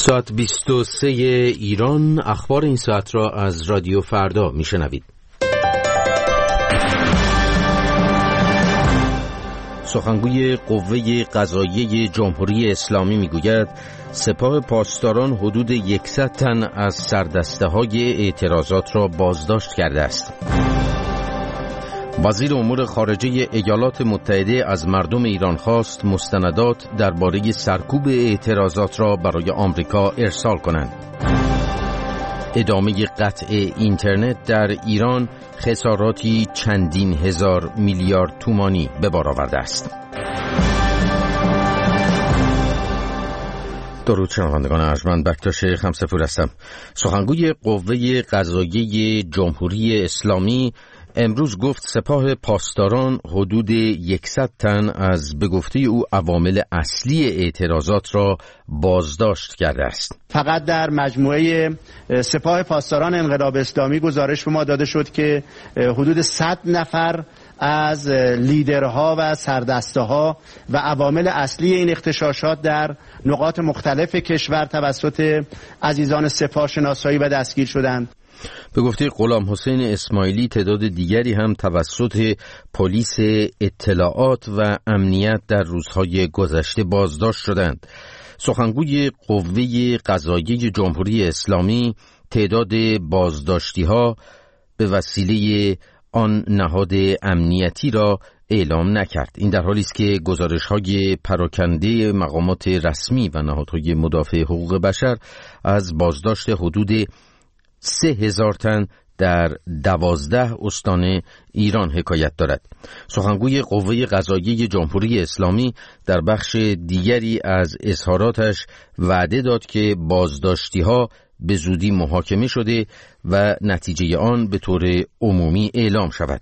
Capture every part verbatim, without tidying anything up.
ساعت بیست و سه ایران. اخبار این ساعت را از رادیو فردا میشنوید. سخنگوی قوه قضاییه جمهوری اسلامی میگوید سپاه پاسداران حدود صد تن از سردسته‌های اعتراضات را بازداشت کرده است. وزیر امور خارجه ایالات متحده از مردم ایران خواست مستندات درباره سرکوب اعتراضات را برای آمریکا ارسال کنند. ادامه قطع اینترنت در ایران خساراتی چندین هزار میلیارد تومانی به بار آورده است. درود شنوندگان ارجمند، بکتاش خمسه‌پور هستم. سخنگوی قوه قضاییه جمهوری اسلامی امروز گفت سپاه پاسداران حدود صد تن از به گفته او عوامل اصلی اعتراضات را بازداشت کرده است. فقط در مجموعه سپاه پاسداران انقلاب اسلامی گزارش به ما داده شد که حدود صد نفر از لیدرها و سردسته‌ها و عوامل اصلی این اغتشاشات در نقاط مختلف کشور توسط عزیزان سپاه شناسایی و دستگیر شدند. به گفته غلام حسین اسماعیلی تعداد دیگری هم توسط پلیس اطلاعات و امنیت در روزهای گذشته بازداشت شدند. سخنگوی قوه قضاییه جمهوری اسلامی تعداد بازداشتی ها به وسیله آن نهاد امنیتی را اعلام نکرد. این در حالی است که گزارش‌های پراکنده مقامات رسمی و نهادهای مدافع حقوق بشر از بازداشت حدود سه هزار تن در دوازده استان ایران حکایت دارد. سخنگوی قوه قضاییه جمهوری اسلامی در بخش دیگری از اظهاراتش وعده داد که بازداشتی ها به زودی محاکمه شده و نتیجه آن به طور عمومی اعلام شود.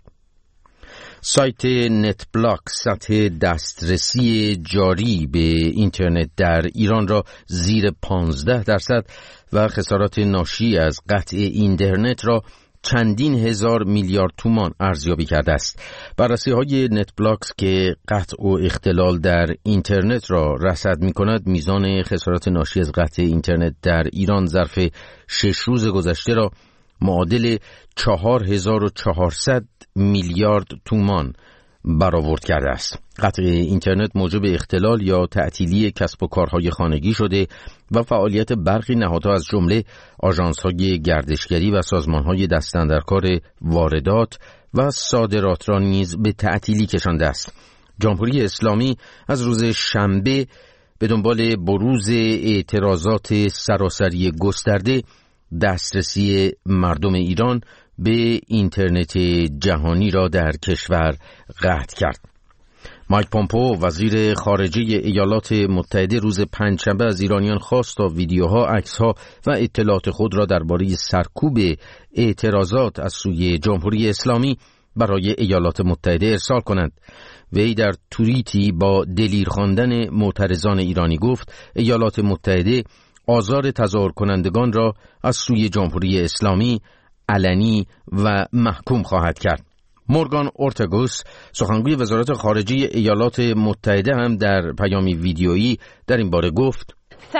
سایت نت بلاک سطح دسترسی جاری به اینترنت در ایران را زیر پانزده درصد و خسارات ناشی از قطع اینترنت را چندین هزار میلیارد تومان ارزیابی کرده است. بررسی های نت بلاکس که قطع و اختلال در اینترنت را رصد می کند میزان خسارات ناشی از قطع اینترنت در ایران ظرف شش روز گذشته را معادل چهار هزار و چهارصد میلیارد تومان برآورد کرده است. قطع اینترنت موجب اختلال یا تعطیلی کسب و کارهای خانگی شده و فعالیت برخی نهادها از جمله آژانس‌های گردشگری و سازمان‌های دستاندرکار واردات و صادرات را نیز به تعطیلی کشانده است. جمهوری اسلامی از روز شنبه به دنبال بروز اعتراضات سراسری گسترده دسترسی مردم ایران به اینترنت جهانی را در کشور قطع کرد. مایک پومپئو وزیر خارجه ایالات متحده روز پنجشنبه از ایرانیان خواست تا ویدیوها، عکس‌ها و اطلاعات خود را درباره سرکوب اعتراضات از سوی جمهوری اسلامی برای ایالات متحده ارسال کنند. وی در توییتی با دلیر خواندن معترضان ایرانی گفت ایالات متحده آزار تظاهر کنندگان را از سوی جمهوری اسلامی علنی و محکوم خواهد کرد. مورگان اورتگوس سخنگوی وزارت خارجه ایالات متحده هم در پیامی ویدیویی در این باره گفت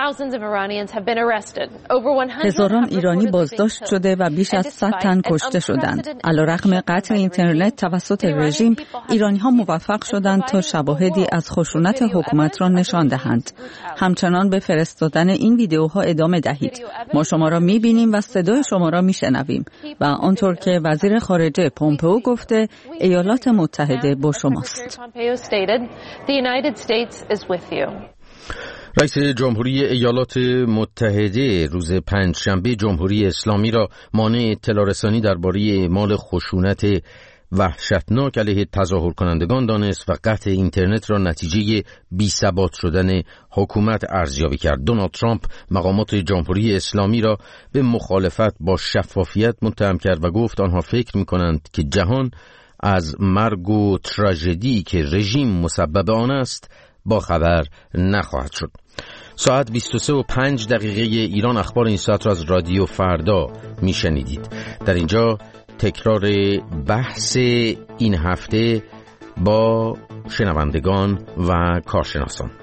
هزاران ایرانی بازداشت شده و بیش از صد تن کشته شدند. علیرغم قطع اینترنت توسط رژیم، ایرانی‌ها موفق شدند تا شواهدی از خشونت حکومت را نشان دهند. همچنان به فرستادن این ویدیوها ادامه دهید. ما شما را می‌بینیم و صدای شما را می‌شنویم و آنطور که وزیر خارجه پومپئو گفته ایالات متحده با شماست. رئیس جمهوری ایالات متحده روز پنجشنبه جمهوری اسلامی را مانع اطلاع رسانی درباره اعمال خشونت وحشتناک علیه تظاهر کنندگان دانست و قطع اینترنت را نتیجه بی‌ثبات شدن حکومت ارزیابی کرد. دونالد ترامپ مقامات جمهوری اسلامی را به مخالفت با شفافیت متهم کرد و گفت آنها فکر می‌کنند که جهان از مرگ و تراژدی که رژیم مسبب آن است با خبر نخواهد شد. ساعت بیست و سه و پنج دقیقه ایران. اخبار این ساعت را از رادیو فردا میشنیدید. در اینجا تکرار بحث این هفته با شنوندگان و کارشناسان.